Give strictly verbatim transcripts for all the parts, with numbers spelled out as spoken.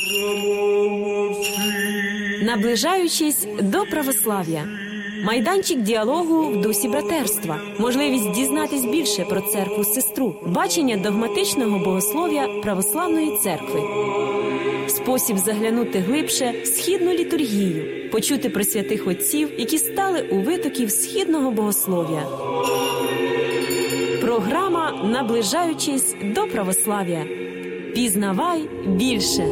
Наближаючись до православ'я. Майданчик діалогу в дусі братерства. Можливість дізнатись більше про церкву-сестру. Бачення догматичного богослов'я православної церкви. Спосіб заглянути глибше в східну літургію. Почути про святих отців, які стали у витоків східного богослов'я. Програма «Наближаючись до православ'я». Пізнавай більше.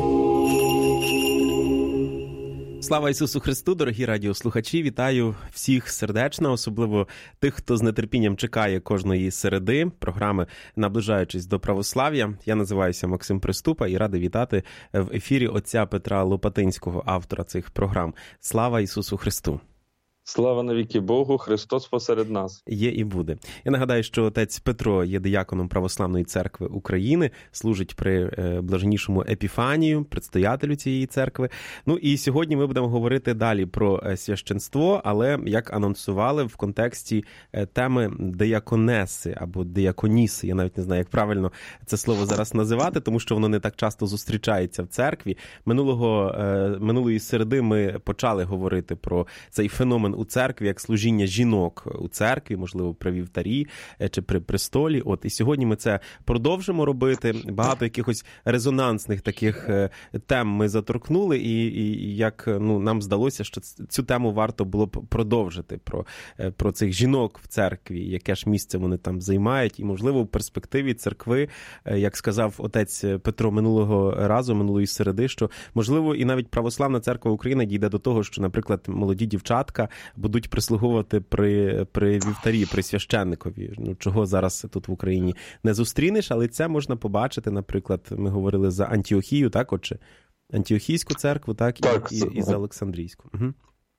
Слава Ісусу Христу, дорогі радіослухачі! Вітаю всіх сердечно, особливо тих, хто з нетерпінням чекає кожної середи програми «Наближаючись до православ'я». Я називаюся Максим Приступа і радий вітати в ефірі отця Петра Лопатинського, автора цих програм. Слава Ісусу Христу! Слава навіки Богу, Христос посеред нас. Є і буде. Я нагадаю, що отець Петро є дияконом Православної церкви України, служить при блаженнішому Епіфанію, предстоятелю цієї церкви. Ну і сьогодні ми будемо говорити далі про священство, але, як анонсували, в контексті теми дияконеси або дияконіси. Я навіть не знаю, як правильно це слово зараз називати, тому що воно не так часто зустрічається в церкві. Минулого, минулої середи ми почали говорити про цей феномен у церкві, як служіння жінок у церкві, можливо, при вівтарі чи при престолі. От, і сьогодні ми це продовжимо робити. Багато якихось резонансних таких тем ми заторкнули, і, і як ну, нам здалося, що цю тему варто було б продовжити, про, про цих жінок в церкві, яке ж місце вони там займають, і, можливо, в перспективі церкви, як сказав отець Петро минулого разу, минулої середи, що, можливо, і навіть Православна церква України дійде до того, що, наприклад, молоді дівчатка будуть прислуговувати при, при вівтарі, при священникові. Ну, чого зараз тут в Україні не зустрінеш, але це можна побачити, наприклад, ми говорили за Антіохію, так, отже, Антіохійську церкву, так, так і, і, і за Олександрійську. Угу.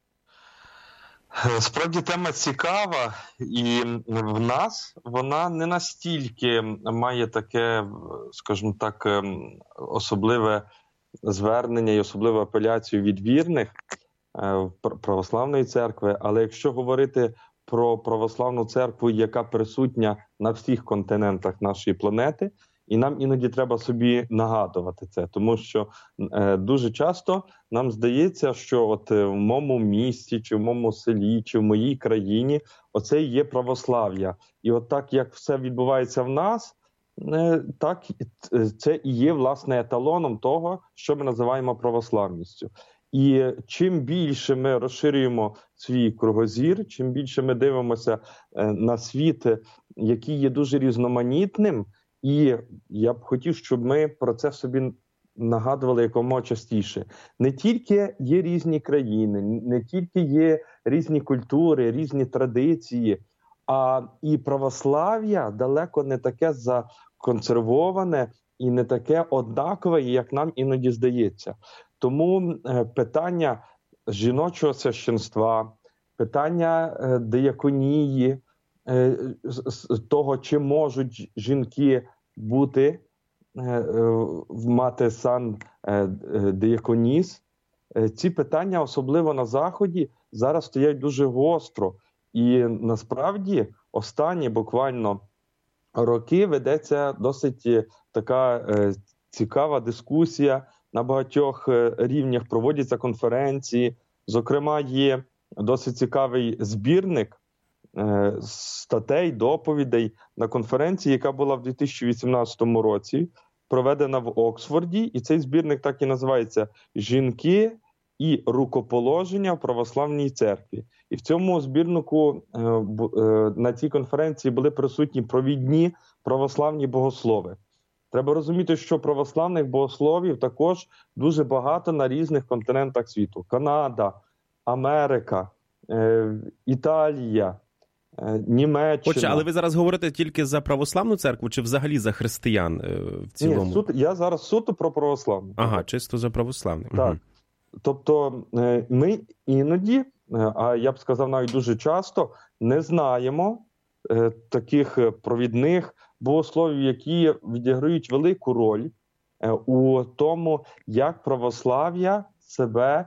Справді тема цікава, і в нас вона не настільки має таке, скажімо так, особливе звернення і особливу апеляцію від вірних Православної церкви, але якщо говорити про Православну церкву, яка присутня на всіх континентах нашої планети, і нам іноді треба собі нагадувати це, тому що е, дуже часто нам здається, що от в моєму місті, чи в моєму селі, чи в моїй країні оце і є православ'я. І от так, як все відбувається в нас, е, так це і є, власне, еталоном того, що ми називаємо православністю. І чим більше ми розширюємо свій кругозір, чим більше ми дивимося на світ, який є дуже різноманітним, і я б хотів, щоб ми про це собі нагадували якомога частіше. Не тільки є різні країни, не тільки є різні культури, різні традиції, а і православ'я далеко не таке законсервоване і не таке однакове, як нам іноді здається. Тому питання жіночого священства, питання дияконії, того, чи можуть жінки бути, мати сан дияконіс, ці питання, особливо на Заході, зараз стоять дуже гостро. І насправді останні буквально роки ведеться досить така цікава дискусія. На багатьох рівнях проводяться конференції. Зокрема, є досить цікавий збірник статей, доповідей на конференції, яка була в дві тисячі вісімнадцятому році, проведена в Оксфорді. І цей збірник так і називається «Жінки і рукоположення в православній церкві». І в цьому збірнику на цій конференції були присутні провідні православні богослови. Треба розуміти, що православних богословів також дуже багато на різних континентах світу. Канада, Америка, е, Італія, е, Німеччина. Отже, але ви зараз говорите тільки за православну церкву чи взагалі за християн е, в цілому? Ні, суто, я зараз суто про православну. Ага, чисто за православну. Так. Угу. Тобто е, ми іноді, е, а я б сказав навіть дуже часто, не знаємо е, таких провідних богословів, які відіграють велику роль у тому, як православ'я себе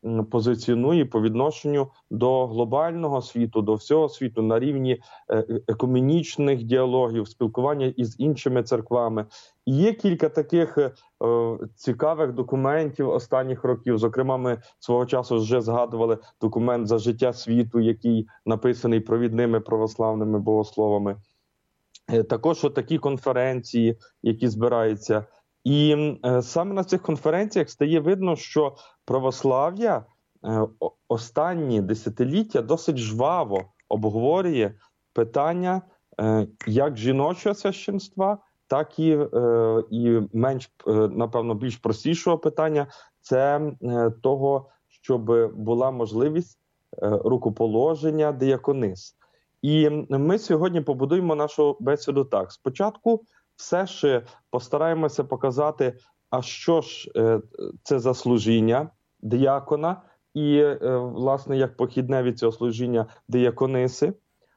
позиціонує по відношенню до глобального світу, до всього світу на рівні екуменічних діалогів, спілкування із іншими церквами. І є кілька таких е, цікавих документів останніх років. Зокрема, ми свого часу вже згадували документ «За життя світу», який написаний провідними православними богословами. Е, також такі конференції, які збираються. І е, саме на цих конференціях стає видно, що православ'я е, останні десятиліття досить жваво обговорює питання е, як жіночого священства, так і, е, і менш, е, напевно, більш простішого питання – це е, того, щоб була можливість е, рукоположення дияконис. І ми сьогодні побудуємо нашу бесіду так. Спочатку все ж постараємося показати, а що ж е, це за служіння диякона і, е, власне, як похідне від цього служіння диякониси.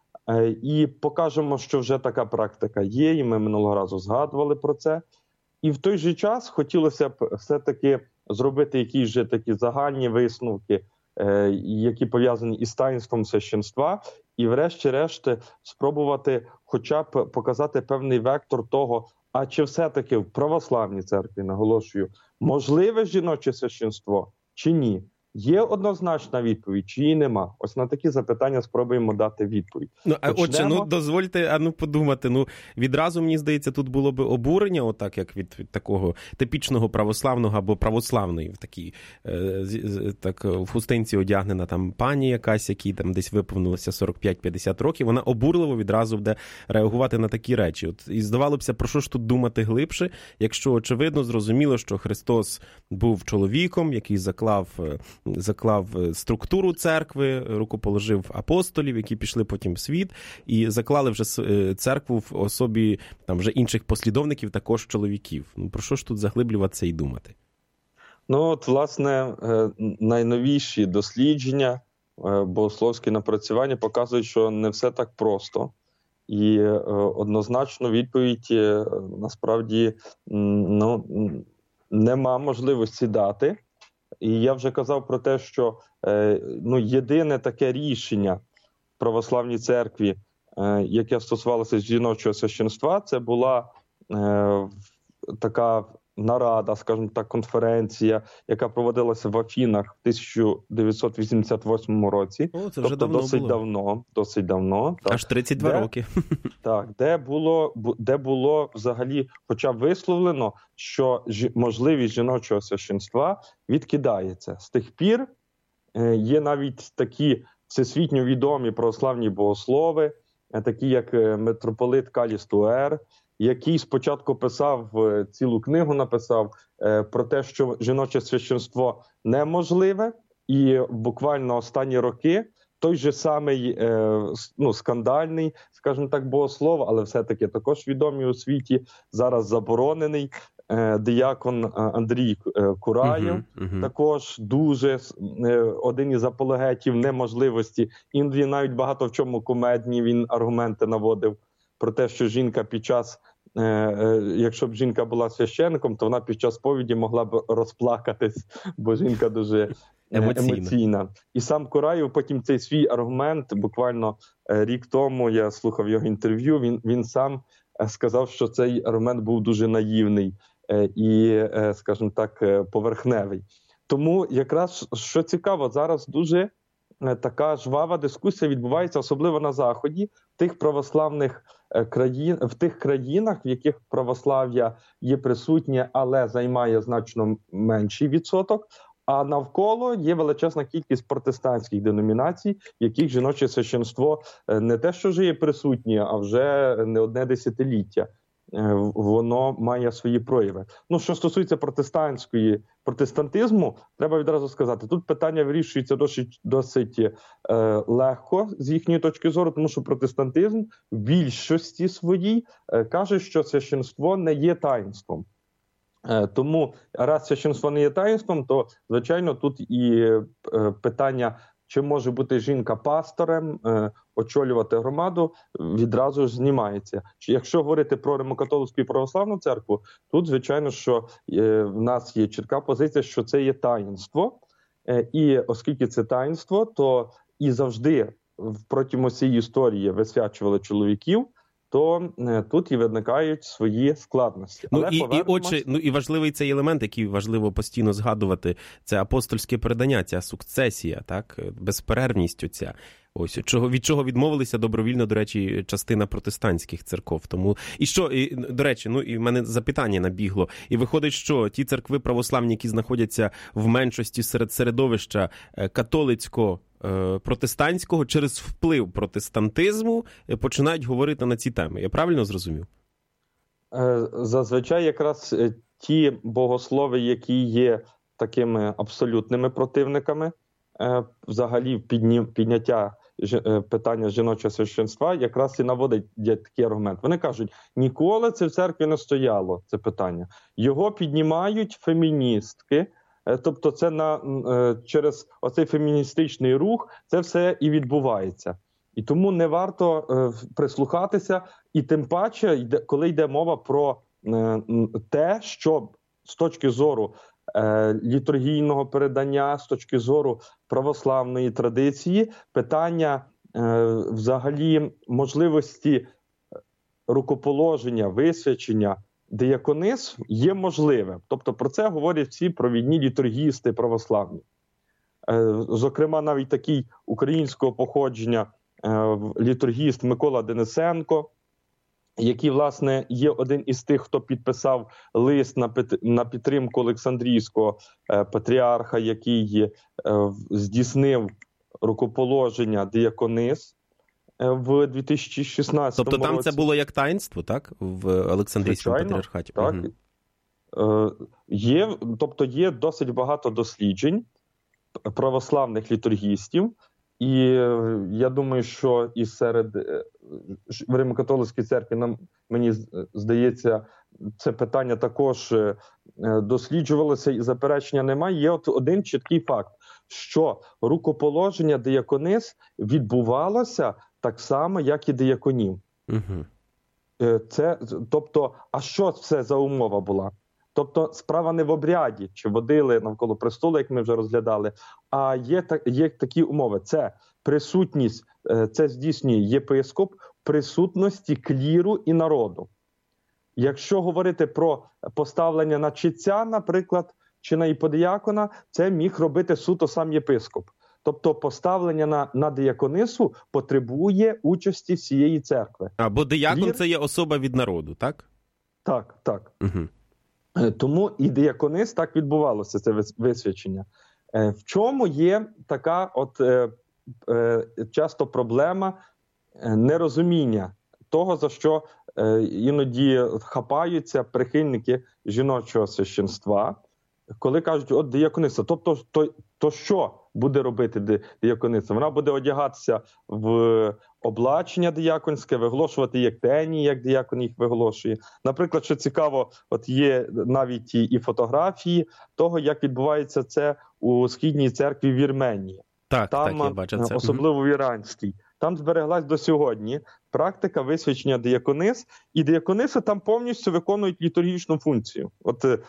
І покажемо, що вже така практика є, і ми минулого разу згадували про це. І в той же час хотілося б все-таки зробити якісь же такі загальні висновки, які пов'язані із таїнством священства, і врешті-решт спробувати хоча б показати певний вектор того, а чи все-таки в православній церкві, наголошую, можливе жіноче священство чи ні? Є однозначна відповідь, чи її нема? Ось на такі запитання спробуємо дати відповідь. Ну, а отже, ну дозвольте, а ну подумати, ну відразу, мені здається, тут було би обурення, отак, як від, від такого типічного православного або православної, в такій, е, так, в хустинці одягнена там пані якась, якій там десь виповнилося сорок п'ять п'ятдесят років, вона обурливо відразу буде реагувати на такі речі. От, і здавалося б, про що ж тут думати глибше, якщо очевидно, зрозуміло, що Христос був чоловіком, який заклав заклав структуру церкви, рукоположив апостолів, які пішли потім в світ, і заклали вже церкву в особі там вже інших послідовників, також чоловіків. Ну, про що ж тут заглиблюватися і думати? Ну, от, власне, найновіші дослідження, богословські напрацювання показують, що не все так просто. І однозначно відповідь, насправді, ну, нема можливості дати. І я вже казав про те, що е, ну, єдине таке рішення в православній церкві, е, яке стосувалося жіночого священства, це була е, така нарада, скажімо так, конференція, яка проводилася в Афінах в тисяча дев'ятсот вісімдесят восьмому році. О, це вже тобто давно досить було. давно, досить давно. Так. Аж тридцять два де, роки. Так, де було, де було взагалі хоча б висловлено, що ж, можливість жіночого священства відкидається. З тих пір е, є навіть такі всесвітньо відомі православні богослови, е, такі як митрополит Каліст Туер, який спочатку писав, цілу книгу написав е, про те, що жіноче священство неможливе, і буквально останні роки той же самий е, ну, скандальний, скажімо так, богослов, але все-таки також відомий у світі, зараз заборонений, е, диякон Андрій Кураєв, uh-huh, uh-huh. також дуже е, один із апологетів неможливості, іноді навіть багато в чому кумедні він аргументи наводив про те, що жінка під час, е, е, якщо б жінка була священником, то вона під час сповіді могла б розплакатись, бо жінка дуже емоційна. емоційна. І сам Кураєв потім цей свій аргумент, буквально е, рік тому я слухав його інтерв'ю, він, він сам е, сказав, що цей аргумент був дуже наївний е, і, е, скажімо так, е, поверхневий. Тому якраз, що цікаво, зараз дуже е, така жвава дискусія відбувається, особливо на Заході, в тих православних е, країн, в тих країнах, в яких православ'я є присутнє, але займає значно менший відсоток, а навколо є величезна кількість протестантських деномінацій, в яких жіноче священство не те, що вже є присутнє, а вже не одне десятиліття. Воно має свої прояви. Ну, що стосується протестантської протестантизму, треба відразу сказати, тут питання вирішується досить, досить е, легко з їхньої точки зору, тому що протестантизм в більшості своїй е, каже, що священство не є таїнством. Тому, раз священство не є таїнством, то, звичайно, тут і питання, чи може бути жінка пастором, очолювати громаду, відразу ж знімається. Якщо говорити про Римо-католицьку і православну церкву, тут, звичайно, що в нас є чітка позиція, що це є таїнство. І оскільки це таїнство, то і завжди протягом усієї історії висвячували чоловіків, то тут і виникають свої складності. Ну, Але і, повернемось... і, отже, ну і важливий цей елемент, який важливо постійно згадувати, це апостольське передання, ця сукцесія, так, безперервність оця. Ось, чого, від чого відмовилися добровільно, до речі, частина протестантських церков. Тому, і що, і, до речі, ну, і в мене запитання набігло. І виходить, що ті церкви православні, які знаходяться в меншості серед середовища католицько-протестантського, через вплив протестантизму починають говорити на ці теми. Я правильно зрозумів? Зазвичай якраз ті богослови, які є такими абсолютними противниками, взагалі підняття питання жіночого священства, якраз і наводить такий аргумент. Вони кажуть, ніколи це в церкві не стояло, це питання. Його піднімають феміністки, тобто це на, через оцей феміністичний рух це все і відбувається. І тому не варто прислухатися, і тим паче, коли йде мова про те, що з точки зору літургійного передання, з точки зору православної традиції, питання взагалі можливості рукоположення, висвячення дияконис є можливим. Тобто про це говорять всі провідні літургісти православні. Зокрема, навіть такий українського походження літургіст Микола Денисенко, який, власне, є один із тих, хто підписав лист на підтримку Олександрійського патріарха, який здійснив рукоположення дияконис в дві тисячі шістнадцятому році. Тобто там це було як таїнство, так? В Олександрійському Звичайно, патріархаті? Так. Угу. Є, тобто є досить багато досліджень православних літургістів, і я думаю, що і серед в Римо-католицькій церкві, нам, мені здається, це питання також досліджувалося і заперечення немає. Є от один чіткий факт, що рукоположення дияконис відбувалося так само, як і дияконів. Угу. Це, тобто, а що це за умова була? Тобто справа не в обряді, чи водили навколо престолу, як ми вже розглядали, а є, є такі умови. Це присутність, це здійснює єпископ в присутності кліру і народу. Якщо говорити про поставлення на читця, наприклад, чи на іподіякона, це міг робити суто сам єпископ. Тобто поставлення на, на дияконису потребує участі всієї церкви. А, бо диякон Клір... це є особа від народу, так? Так, так. Угу. Тому і дияконис так відбувалося, це висвячення. В чому є така от е, е, часто проблема нерозуміння того, за що е, іноді хапаються прихильники жіночого священства, коли кажуть, от диякониса, тобто то, то що буде робити диякониса? Вона буде одягатися в облачення дияконське, виголошувати єктенії, як диякон їх виголошує. Наприклад, що цікаво, от є навіть і, і фотографії того, як відбувається це у Східній церкві в Вірменії. Так, Там, так, я бачу це. Особливо в Іранській. Там збереглась до сьогодні практика висвячення дияконис, і диякониси там повністю виконують літургічну функцію. От е,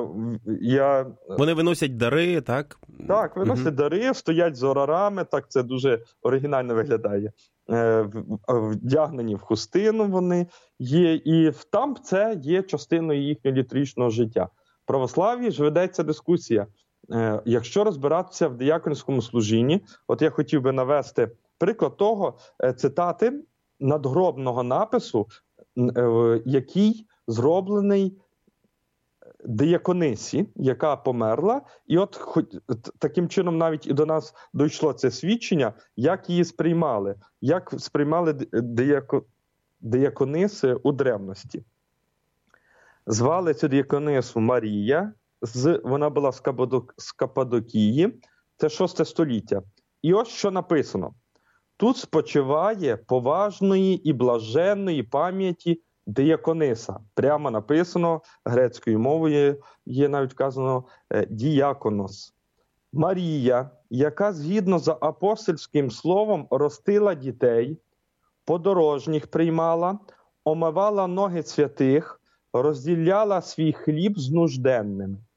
я... Вони виносять дари, так? Так, виносять угу. дари, стоять з орарами, так це дуже оригінально виглядає. Е, вдягнені в хустину вони є, і там це є частиною їхнього літургічного життя. В православ'ї ж ведеться дискусія. Е, якщо розбиратися в дияконському служінні, от я хотів би навести приклад того, цитати надгробного напису, який зроблений дияконисі, яка померла, і от таким чином навіть і до нас дійшло це свідчення, як її сприймали, як сприймали диако... диякониси у древності. Звали цю дияконису Марія, з... вона була з, Кападок... з Каппадокії, це шосте століття. І ось що написано. Тут спочиває поважної і блаженної пам'яті диякониса. Прямо написано грецькою мовою, є навіть вказано діяконос. Марія, яка згідно з апостольським словом ростила дітей, подорожніх приймала, омивала ноги святих, розділяла свій хліб з нужденними.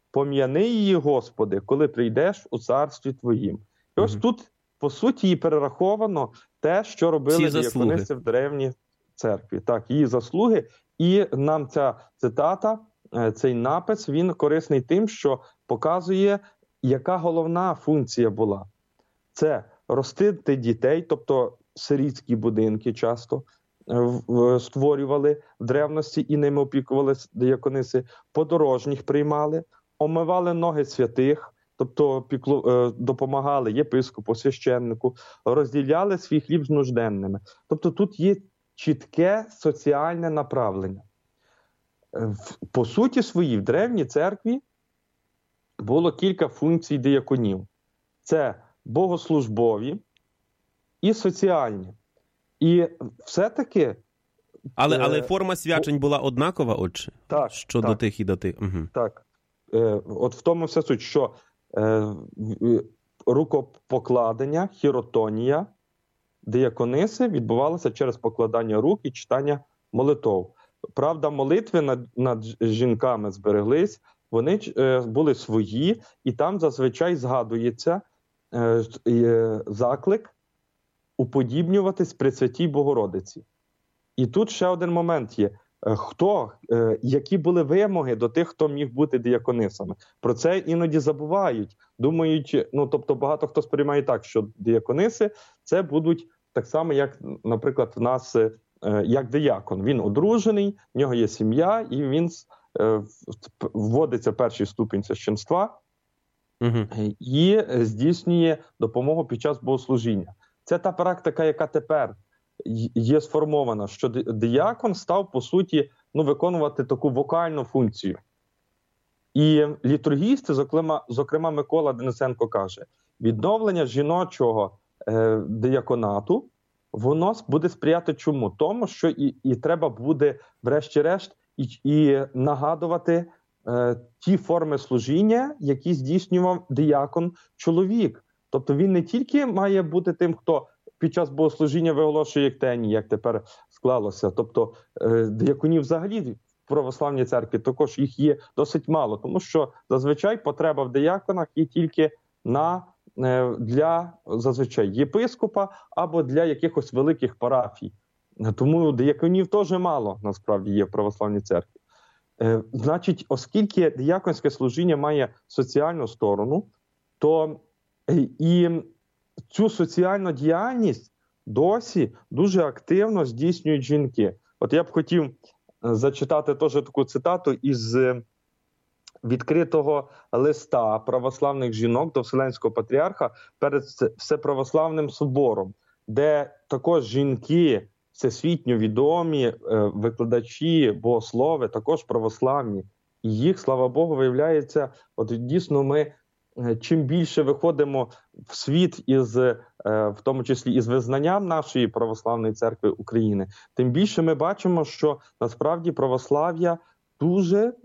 пом'яни її, Господи, коли прийдеш у царстві Твоїм. І ось Мгм. тут, по суті, і перераховано те, що робили Всі заслуги. діякониси в древній церкві. Так, її заслуги. І нам ця цитата, е, цей напис, він корисний тим, що показує, яка головна функція була. Це ростити дітей, тобто сирітські будинки часто е, в- в- створювали в древності і ними опікувалися діякониси, подорожніх приймали, омивали ноги святих, тобто піклу, е, допомагали єпископу, священнику, розділяли свій хліб з нужденними. Тобто тут є чітке соціальне направлення. Е, в- По суті своїй, в древній церкві було кілька функцій дияконів. Це богослужбові і соціальні. І все-таки Але, Е, але форма свячень була однакова, отже? так, Щодо так. тих і до тих. Угу. Так. Е, от в тому вся суть, що е, в- рукопокладення, хіротонія, диякониси відбувалося через покладання рук і читання молитов. Правда, молитви над, над жінками збереглись, вони е, були свої, і там зазвичай згадується е, е, заклик уподібнюватись Пресвятій Богородиці. І тут ще один момент є. Е, Хто, е, які були вимоги до тих, хто міг бути дияконисами? Про це іноді забувають. Думають, ну, тобто багато хто сприймає так, що диякониси – це будуть так само, як, наприклад, в нас, е, як диякон. Він одружений, в нього є сім'я, і він е, в- вводиться в перший ступінь священства Угу. і здійснює допомогу під час богослужіння. Це та практика, яка тепер й- є сформована, що ди- диякон став, по суті, ну, виконувати таку вокальну функцію. І літургісти, зокрема, зокрема Микола Денисенко каже, відновлення жіночого е, дияконату, воно с- буде сприяти чому? Тому, що і, і треба буде, врешті-решт, і, і нагадувати е, ті форми служіння, які здійснював диякон чоловік. Тобто він не тільки має бути тим, хто під час богослужіння виголошує єктенії, як тепер склалося. Тобто е, дияконів взагалі в православній церкві також їх є досить мало, тому що зазвичай потреба в дияконах є тільки на, е, для зазвичай єпископа або для якихось великих парафій. Тому дияконів теж мало, насправді, є в православній церкві. Е, Значить, оскільки дияконське служіння має соціальну сторону, то е, і цю соціальну діяльність досі дуже активно здійснюють жінки. От я б хотів е, зачитати теж таку цитату із е, відкритого листа православних жінок до Вселенського патріарха перед Все- Всеправославним собором, де також жінки, всесвітньо відомі е, викладачі, богослови, також православні. І їх, слава Богу, виявляється, от дійсно ми е, чим більше виходимо в світ із, е, в тому числі із визнанням нашої православної церкви України, тим більше ми бачимо, що насправді православ'я дуже е,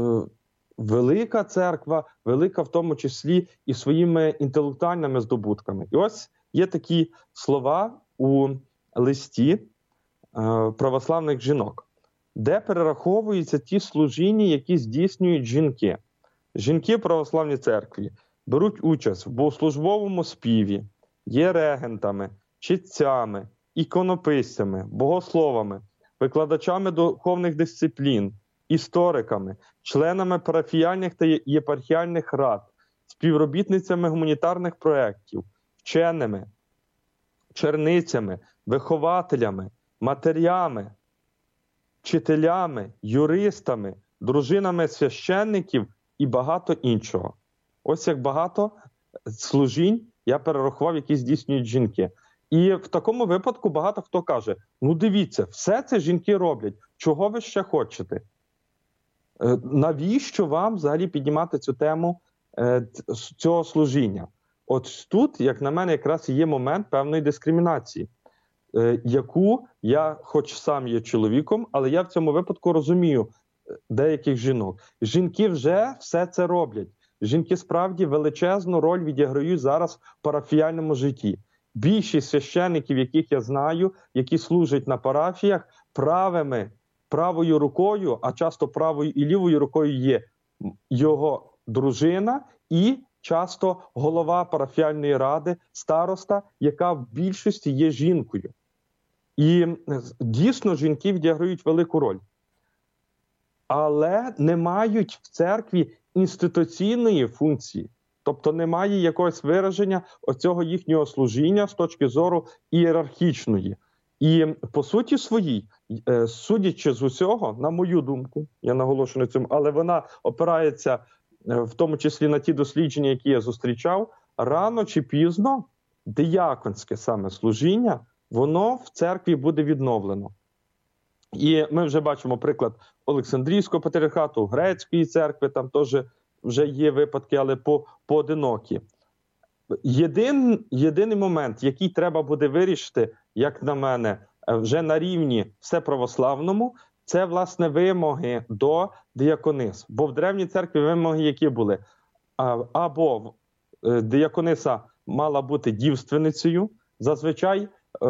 велика церква, велика в тому числі і своїми інтелектуальними здобутками. І ось є такі слова у листі е, православних жінок, де перераховуються ті служіння, які здійснюють жінки. Жінки в православній церкві беруть участь в богослужбовому співі, є регентами, читцями, іконописцями, богословами, викладачами духовних дисциплін, істориками, членами парафіяльних та єпархіальних рад, співробітницями гуманітарних проєктів, вченими, черницями, вихователями, матерями, вчителями, юристами, дружинами священників і багато іншого. Ось як багато служінь я перерахував, які здійснюють жінки. І в такому випадку багато хто каже, ну дивіться, все це жінки роблять, чого ви ще хочете? Е, Навіщо вам взагалі піднімати цю тему е, цього служіння? От тут, як на мене, якраз і є момент певної дискримінації, е, яку я, хоч сам є чоловіком, але я в цьому випадку розумію деяких жінок. Жінки вже все це роблять. Жінки справді величезну роль відіграють зараз в парафіяльному житті. Більшість священників, яких я знаю, які служать на парафіях, правими, правою рукою, а часто правою і лівою рукою є його дружина і часто голова парафіальної ради, староста, яка в більшості є жінкою. І дійсно жінки відіграють велику роль. Але не мають в церкві інституційної функції. Тобто немає якогось вираження оцього їхнього служіння з точки зору ієрархічної. І по суті своїй, судячи з усього, на мою думку, я наголошую на цьому, але вона опирається в тому числі на ті дослідження, які я зустрічав, рано чи пізно дияконське саме служіння, воно в церкві буде відновлено. І ми вже бачимо приклад Олександрійського патріархату, Грецької церкви, там теж вже є випадки, але по, поодинокі. Єдин, єдиний момент, який треба буде вирішити, як на мене, вже на рівні всеправославному, це, власне, вимоги до дияконис. Бо в Древній церкві вимоги які були? Або диякониса мала бути дівственницею, зазвичай,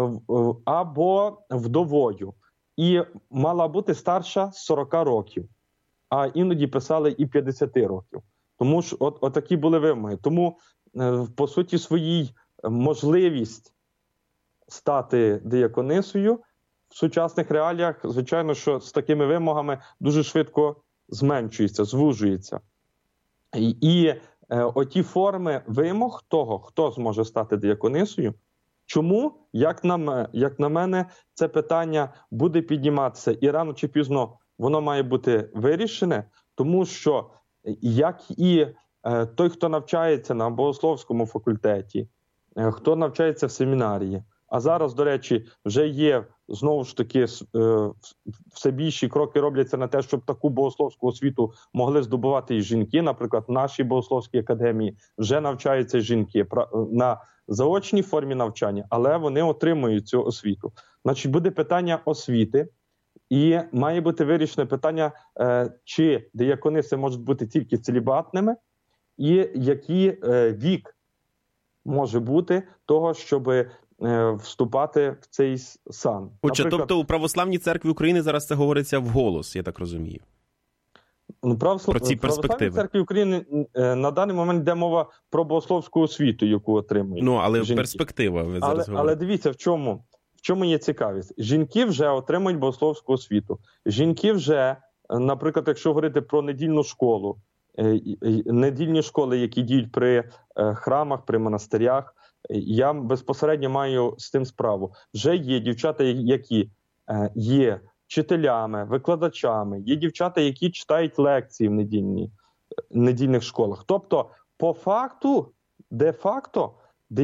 або вдовою. І мала бути старша сорока років, а іноді писали і п'ятдесят років. Тому ж от, от такі були вимоги. Тому, по суті своїй, можливість стати дияконисою в сучасних реаліях, звичайно, що з такими вимогами дуже швидко зменшується, звужується. І, і е, оті форми вимог того, хто зможе стати дияконисою, чому, як на, як на мене, це питання буде підніматися і рано чи пізно воно має бути вирішене, тому що як і е, той, хто навчається на богословському факультеті, е, хто навчається в семінарії, а зараз, до речі, вже є, знову ж таки, все більші кроки робляться на те, щоб таку богословську освіту могли здобувати і жінки. Наприклад, в нашій богословській академії вже навчаються жінки на заочній формі навчання, але вони отримують цю освіту. Значить, буде питання освіти, і має бути вирішене питання, чи диякониси можуть бути тільки целібатними, і який вік може бути того, щоб вступати в цей сан. Отже, Наприклад, тобто у Православній церкві України зараз це говориться вголос, я так розумію. Ну, православ... Про ці перспективи. В Православній церкві України на даний момент йде мова про богословську освіту, яку отримують Ну, але жінки. перспектива, ви зараз але, говорите. але дивіться, в чому, в чому є цікавість. Жінки вже отримують богословську освіту. Жінки вже, наприклад, якщо говорити про недільну школу, недільні школи, які діють при храмах, при монастирях, я безпосередньо маю з тим справу. Вже є дівчата, які є вчителями, викладачами, є дівчата, які читають лекції в недільні, недільних школах. Тобто, по факту, де-факто,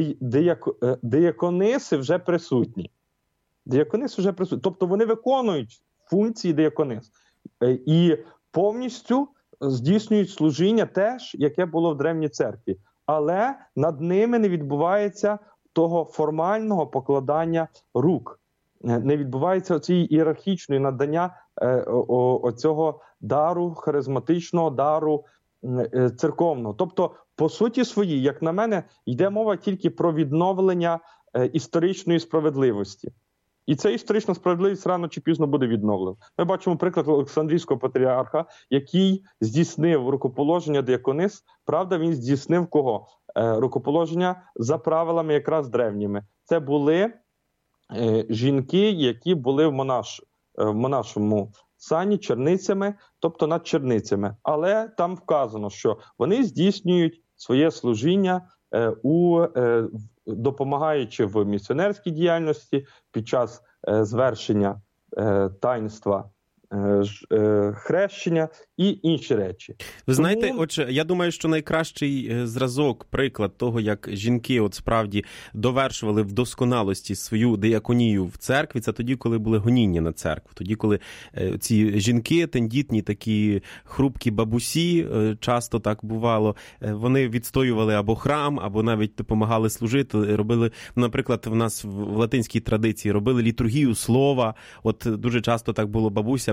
диякониси вже присутні. Диякониси вже присутні. Тобто, вони виконують функції дияконис. І повністю здійснюють служіння теж, яке було в Древній церкві. Але над ними не відбувається того формального покладання рук. Не відбувається цієї ієрархічної надання е, о, о, цього дару, харизматичного дару е, церковного. Тобто, по суті своїй, як на мене, йде мова тільки про відновлення е, історичної справедливості. І ця історична справедливість рано чи пізно буде відновлена. Ми бачимо приклад Олександрійського патріарха, який здійснив рукоположення дияконис. Правда, він здійснив кого? Е, рукоположення за правилами якраз древніми. Це були е, жінки, які були в, монаш, е, в монашому сані черницями, тобто над черницями. Але там вказано, що вони здійснюють своє служіння е, у е, допомагаючи в місіонерській діяльності під час е, звершення е, таїнства е, е, хрещення і інші речі. Ви знаєте, Тому... отже, я думаю, що найкращий зразок, приклад того, як жінки от справді довершували в досконалості свою дияконію в церкві, це тоді, коли були гоніння на церкву. Тоді, коли е, ці жінки, тендітні, такі хрупкі бабусі, е, часто так бувало, е, вони відстоювали або храм, або навіть допомагали служити, робили, наприклад, в нас в латинській традиції робили літургію слова. От дуже часто так було, бабуся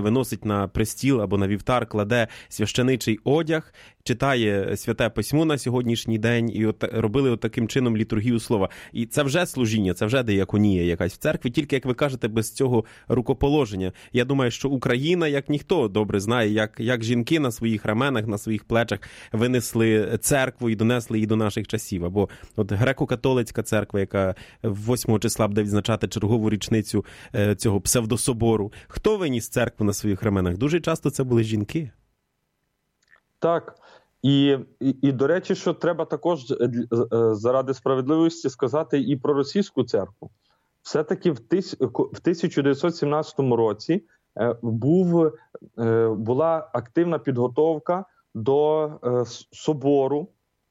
виносить на престіл або на вівтар, кладе священичий одяг, читає Святе Письмо на сьогоднішній день і от робили от таким чином літургію слова. І це вже служіння, це вже дияконія якась в церкві, тільки, як ви кажете, без цього рукоположення. Я думаю, що Україна, як ніхто, добре знає, як, як жінки на своїх раменах, на своїх плечах винесли церкву і донесли її до наших часів. Або от греко-католицька церква, яка восьмого числа буде відзначати чергову річницю цього псевдособору. Хто виніс церкву на своїх раменах? Дуже часто це були жінки. Так. І, і, і, до речі, що треба також заради справедливості сказати і про російську церкву. Все-таки в, тис, в тисяча дев'ятсот сімнадцятому році був, була активна підготовка до собору,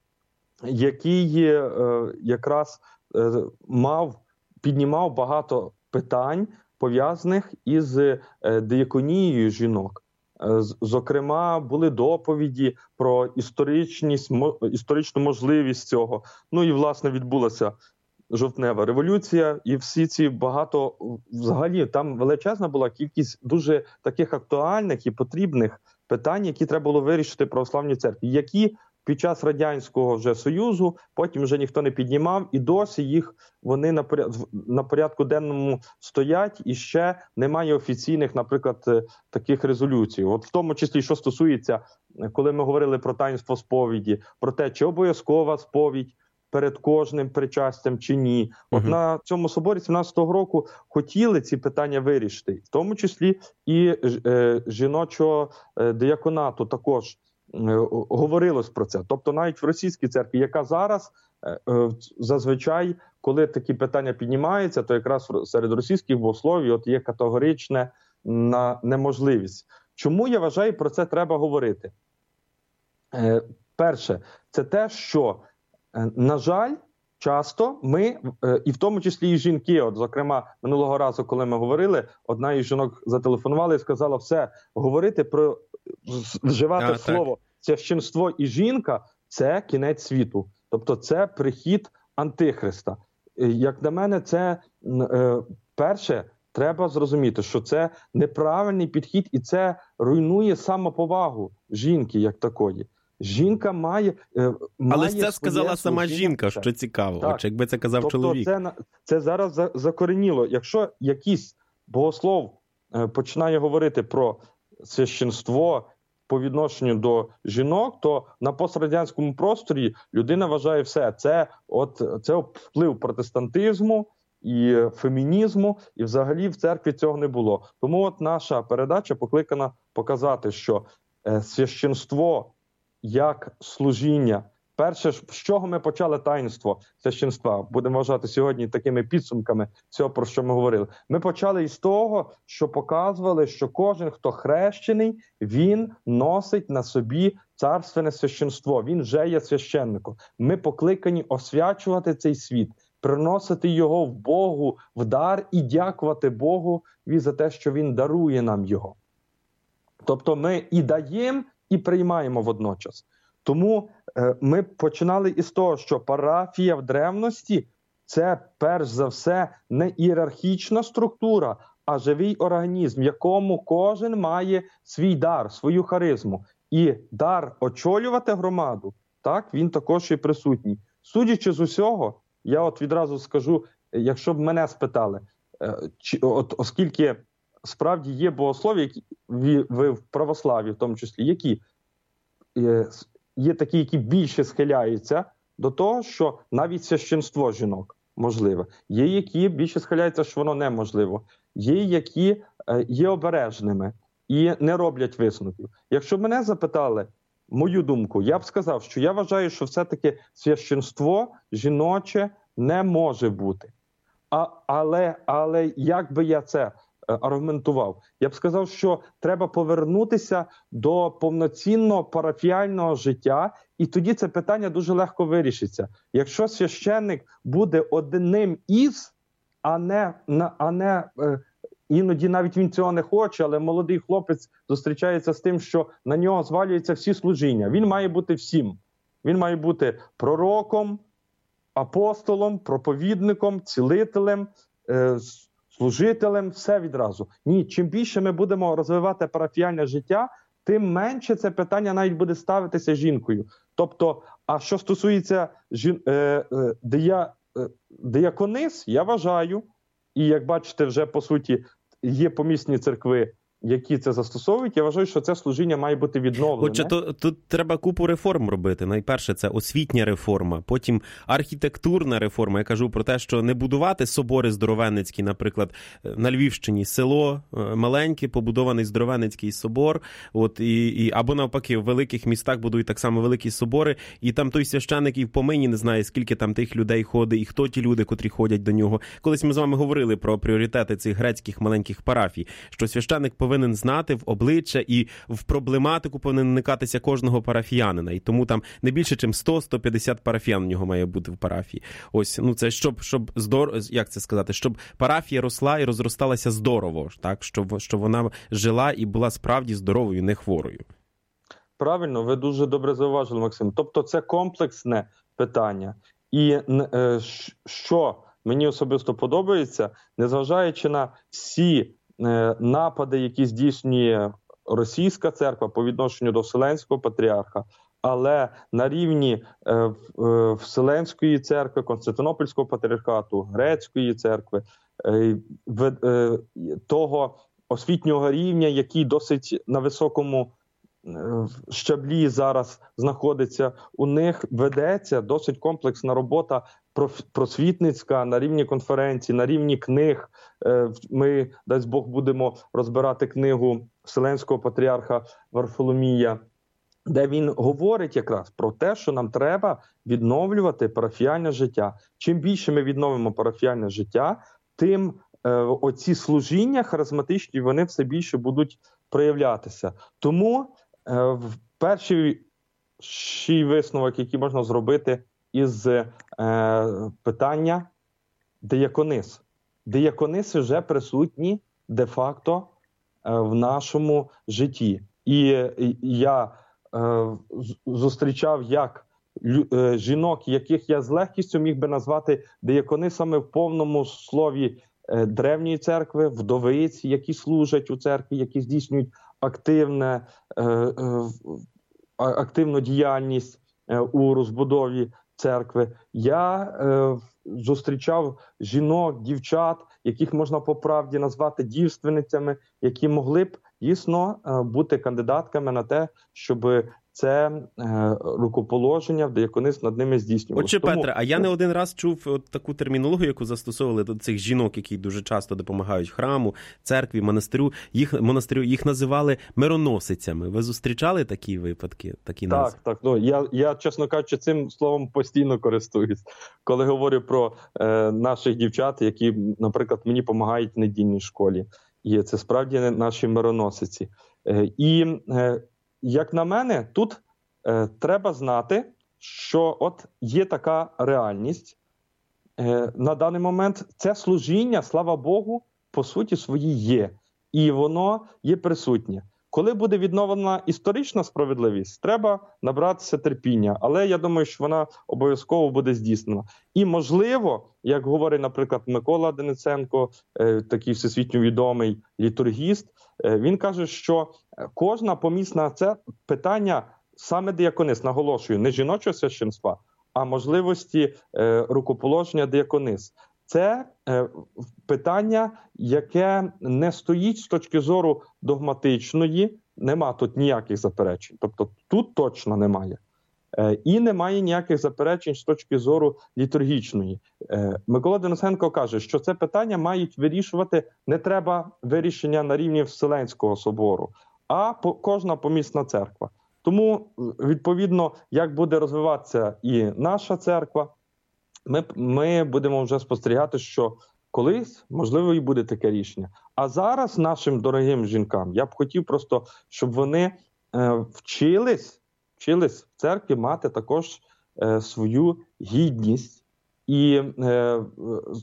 який якраз мав, піднімав багато питань, пов'язаних із дияконією жінок. Зокрема, були доповіді про історичність, історичну можливість цього. Ну і, власне, відбулася жовтнева революція, і всі ці багато, взагалі, там величезна була кількість дуже таких актуальних і потрібних питань, які треба було вирішити православній церкві, які під час Радянського вже Союзу потім вже ніхто не піднімав, і досі їх вони на, поряд, на порядку денному стоять, і ще немає офіційних, наприклад, таких резолюцій. От в тому числі, що стосується, коли ми говорили про таїнство сповіді, про те, чи обов'язкова сповідь перед кожним причастям чи ні. От угу. на цьому соборі сімнадцятого року хотіли ці питання вирішити, в тому числі і е, жіночого е, дияконату також говорилось про це. Тобто навіть в російській церкві, яка зараз зазвичай, коли такі питання піднімаються, то якраз серед російських богословів от є категорична неможливість. Чому, я вважаю, про це треба говорити? Перше, це те, що, на жаль, часто ми, і в тому числі і жінки, от, зокрема, минулого разу, коли ми говорили, одна із жінок зателефонувала і сказала, все, говорити про, вживати а, слово священство і жінка – це кінець світу. Тобто це прихід Антихриста. Як на мене, це, перше, треба зрозуміти, що це неправильний підхід і це руйнує самоповагу жінки як такої. Жінка має, має але ж це сказала сама жінка, що цікаво. Так. От, якби це казав тобто чоловік. Це, це зараз закореніло. Якщо якийсь богослов починає говорити про священство по відношенню до жінок, то на пострадянському просторі людина вважає все. Це, от, це вплив протестантизму і фемінізму, і взагалі в церкві цього не було. Тому от наша передача покликана показати, що е, священство як служіння. Перше, з чого ми почали таїнство священства, будемо вважати сьогодні такими підсумками цього, про що ми говорили. Ми почали із того, що показували, що кожен, хто хрещений, він носить на собі царственне священство, він вже є священником. Ми покликані освячувати цей світ, приносити його в Богу в дар і дякувати Богу за те, що він дарує нам його. Тобто ми і даємо, і приймаємо водночас. Тому е, ми починали із того, що парафія в древності – це, перш за все, не ієрархічна структура, а живий організм, в якому кожен має свій дар, свою харизму. І дар очолювати громаду, так, він також і присутній. Судячи з усього, я от відразу скажу, якщо б мене спитали, е, чи, от, оскільки справді є богослов'я, які в, в православі в тому числі, які е, є такі, які більше схиляються до того, що навіть священство жінок можливе. Є, які більше схиляються, що воно неможливо. Є, які е, є обережними і не роблять висновків. Якщо мене запитали мою думку, я б сказав, що я вважаю, що все-таки священство жіноче не може бути. А, але, але як би я це аргументував? Я б сказав, що треба повернутися до повноцінного парафіального життя, і тоді це питання дуже легко вирішиться. Якщо священник буде одним із, а не, а не іноді навіть він цього не хоче, але молодий хлопець зустрічається з тим, що на нього звалюються всі служіння. Він має бути всім. Він має бути пророком, апостолом, проповідником, цілителем, служителем, все відразу. Ні, чим більше ми будемо розвивати парафіяльне життя, тим менше це питання навіть буде ставитися жінкою. Тобто, а що стосується жін... е, е, дия... е, дияконис, я вважаю, і як бачите, вже по суті є помісні церкви, які це застосовують, я вважаю, що це служіння має бути відновлене. Отже, то, тут треба купу реформ робити. Найперше, це освітня реформа, потім архітектурна реформа. Я кажу про те, що не будувати собори здоровенницькі, наприклад, на Львівщині село маленьке, побудований здоровенницький собор, от, і, і, або навпаки, в великих містах будують так само великі собори, і там той священик і в помині не знає, скільки там тих людей ходить, і хто ті люди, котрі ходять до нього. Колись ми з вами говорили про пріоритети цих грецьких маленьких парафій, що священик повинен знати в обличчя і в проблематику повинен вникатися кожного парафіянина. І тому там не більше, ніж сто - сто п'ятдесят парафіян у нього має бути в парафії. Ось, ну це щоб, щоб здор... як це сказати, щоб парафія росла і розросталася здорово, так? Щоб, щоб вона жила і була справді здоровою, не хворою. Правильно, ви дуже добре зауважили, Максим. Тобто це комплексне питання. І е, що мені особисто подобається, незважаючи на всі напади, які здійснює російська церква по відношенню до Вселенського патріарха, але на рівні е, е, Вселенської церкви, Константинопольського патріархату, Грецької церкви, е, е, того освітнього рівня, який досить на високому щаблі зараз знаходиться, у них ведеться досить комплексна робота просвітницька на рівні конференцій, на рівні книг. Ми, дасть Бог, будемо розбирати книгу Вселенського патріарха Варфоломія, де він говорить якраз про те, що нам треба відновлювати парафіяльне життя. Чим більше ми відновимо парафіяльне життя, тим е, оці служіння харизматичні, вони все більше будуть проявлятися. Тому е, перший висновок, який можна зробити із е, питання дияконис. Диякониси вже присутні де-факто е, в нашому житті. І е, я е, зустрічав як е, жінок, яких я з легкістю міг би назвати дияконисами в повному слові е, древньої церкви, вдовиць, які служать у церкві, які здійснюють активне, е, е, активну діяльність е, у розбудові церкви. Я е, зустрічав жінок, дівчат, яких можна по правді назвати дівственницями, які могли б дійсно е, бути кандидатками на те, щоб це е, рукоположення в дияконис над ними здійснювалося. Отже, Тому... Петре, а я не один раз чув от таку термінологію, яку застосовували до цих жінок, які дуже часто допомагають храму, церкві, монастирю. Їх, монастирю, їх називали мироносицями. Ви зустрічали такі випадки? Такі так, назви? так. Ну, я, я, чесно кажучи, цим словом постійно користуюсь. Коли говорю про е, наших дівчат, які, наприклад, мені допомагають в недільній школі. І це справді наші мироносиці. Е, і е, як на мене, тут е, треба знати, що от є така реальність. Е, на даний момент це служіння, слава Богу, по суті своїй є. І воно є присутнє. Коли буде відновлена історична справедливість, треба набратися терпіння. Але я думаю, що вона обов'язково буде здійснена. І можливо, як говорить, наприклад, Микола Денисенко, е, такий всесвітньо відомий літургіст, е, він каже, що кожна помісна це питання саме дияконис, наголошую, не жіночого священства, а можливості е, рукоположення дияконис. Це е, питання, яке не стоїть з точки зору догматичної, нема тут ніяких заперечень. Тобто тут точно немає. Е, і немає ніяких заперечень з точки зору літургічної. Е, Микола Денисенко каже, що це питання мають вирішувати, не треба вирішення на рівні Вселенського собору, а по, кожна помісна церква. Тому, відповідно, як буде розвиватися і наша церква, Ми, ми будемо вже спостерігати, що колись, можливо, і буде таке рішення. А зараз нашим дорогим жінкам я б хотів просто, щоб вони е, вчились, вчились в церкві мати також е, свою гідність і е,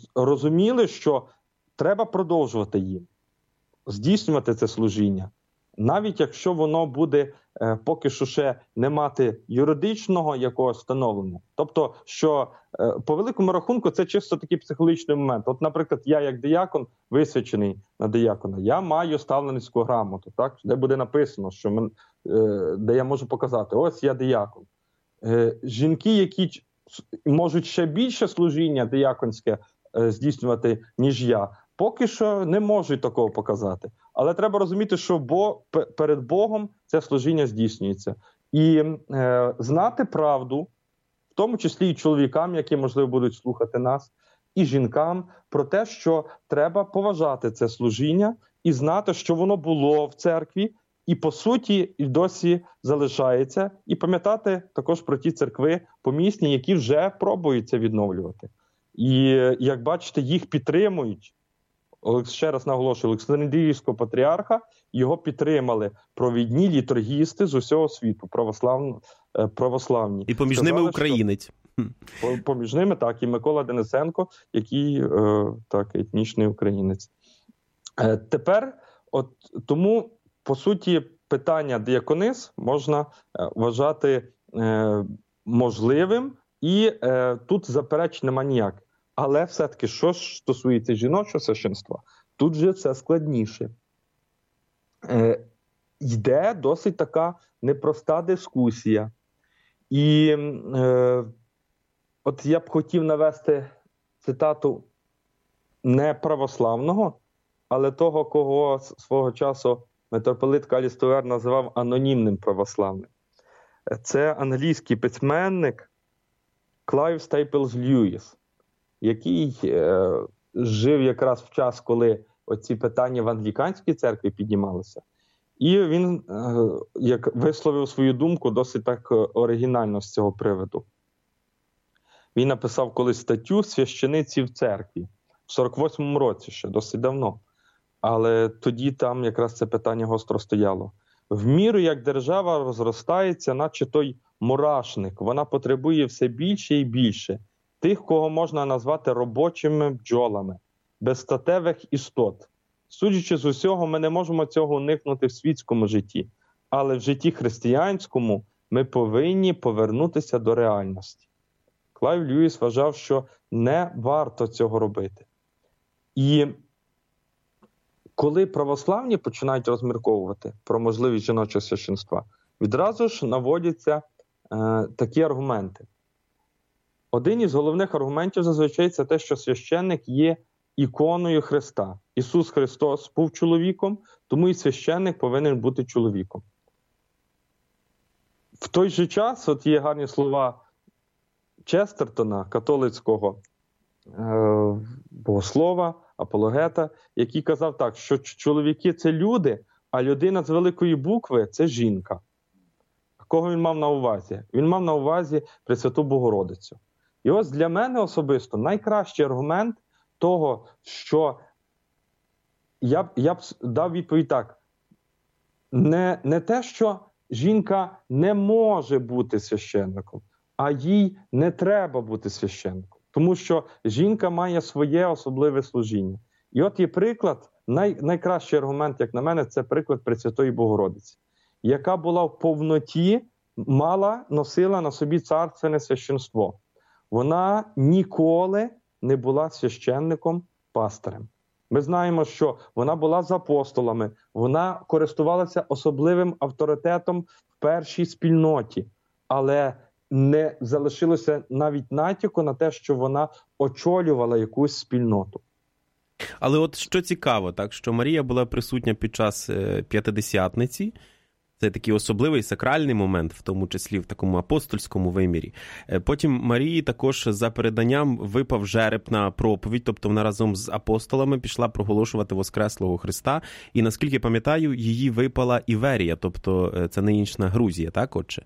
розуміли, що треба продовжувати їм, здійснювати це служіння. навіть якщо воно буде е, поки що ще не мати юридичного якогось встановлення. Тобто, що е, по великому рахунку це чисто такий психологічний момент. От, наприклад, я як диякон, висвячений на диякона, я маю ставленницьку грамоту, так, де буде написано, що мен, е, де я можу показати, ось я диякон. Е, жінки, які можуть ще більше служіння дияконське е, здійснювати, ніж я, поки що не можуть такого показати. Але треба розуміти, що Бог, перед Богом це служіння здійснюється. І е, знати правду, в тому числі і чоловікам, які, можливо, будуть слухати нас, і жінкам, про те, що треба поважати це служіння і знати, що воно було в церкві, і, по суті, і досі залишається, і пам'ятати також про ті церкви помісні, які вже пробують це відновлювати. І, як бачите, їх підтримують. Ще раз наголошую, Олександрійського патріарха, його підтримали провідні літургісти з усього світу, православні. православні. І поміж Сказали, ними українець. Що, поміж ними, так, і Микола Денисенко, який е, так, етнічний українець. Е, тепер, от, тому, по суті, питання діаконис можна е, вважати е, можливим, і е, тут заперечень нема ніяк. Але все-таки, що ж стосується жіночого священства, тут же це складніше. Е, йде досить така непроста дискусія. І е, от я б хотів навести цитату не православного, але того, кого свого часу митрополит Каліст Тувер називав анонімним православним. Це англійський письменник Клайв Стейплз Льюіс, який е, жив якраз в час, коли оці питання в англіканській церкві піднімалися. І він е, як висловив свою думку досить так оригінально з цього приводу. Він написав колись статтю «Священиці в церкві» в сорок восьмому році, ще досить давно. Але тоді там якраз це питання гостро стояло. В міру, як держава розростається, наче той мурашник, вона потребує все більше і більше тих, кого можна назвати робочими бджолами, безстатевих істот. Судячи з усього, ми не можемо цього уникнути в світському житті, але в житті християнському ми повинні повернутися до реальності. Клайв Льюіс вважав, що не варто цього робити. І коли православні починають розмірковувати про можливість жіночого священства, відразу ж наводяться е, такі аргументи. Один із головних аргументів зазвичай це те, що священник є іконою Христа. Ісус Христос був чоловіком, тому і священник повинен бути чоловіком. В той же час, от є гарні слова Честертона, католицького е, богослова, апологета, який казав так, що чоловіки – це люди, а людина з великої букви – це жінка. Кого він мав на увазі? Він мав на увазі Пресвяту Богородицю. І ось для мене особисто найкращий аргумент того, що я б, я б дав відповідь так. Не, не те, що жінка не може бути священником, а їй не треба бути священником. Тому що жінка має своє особливе служіння. І от є приклад, най, найкращий аргумент, як на мене, це приклад Пресвятої Богородиці, яка була в повноті, мала, носила на собі царственне священство. Вона ніколи не була священником, пастирем. Ми знаємо, що вона була з апостолами, вона користувалася особливим авторитетом в першій спільноті, але не залишилося навіть натяку на те, що вона очолювала якусь спільноту. Але от що цікаво, так, що Марія була присутня під час П'ятидесятниці. Це такий особливий сакральний момент, в тому числі в такому апостольському вимірі. Потім Марії також за переданням випав жереб на проповідь, тобто вона разом з апостолами пішла проголошувати Воскреслого Христа. І, наскільки пам'ятаю, її випала Іверія, тобто це нинішня Грузія, так, отче?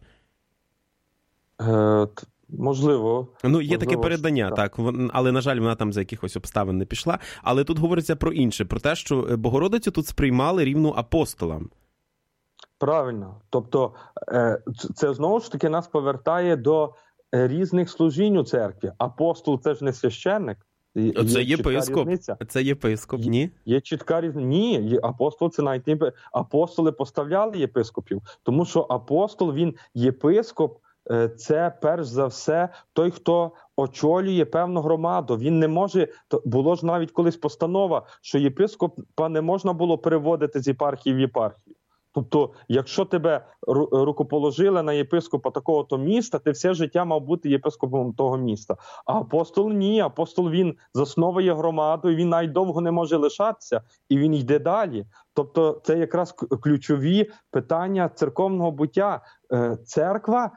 Е, можливо. Ну, є можливо, таке передання, так. так, але, на жаль, вона там за якихось обставин не пішла. Але тут говориться про інше, про те, що Богородицю тут сприймали рівну апостолам. Правильно. Тобто це знову ж таки нас повертає до різних служінь у церкві. Апостол – це ж не священник. Оце є єпископ. Це єпископ, ні? Є, є чітка різниця. Ні, апостол це навіть не апостоли поставляли єпископів, тому що апостол, він єпископ, це перш за все той, хто очолює певну громаду. Він не може, було ж навіть колись постанова, що єпископа не можна було переводити з єпархії в єпархію. Тобто, якщо тебе рукоположили на єпископа такого-то міста, ти все життя мав бути єпископом того міста. А апостол ні, апостол він засновує громаду, і він навіть довго не може лишатися, і він йде далі. Тобто це якраз ключові питання церковного буття. Церква,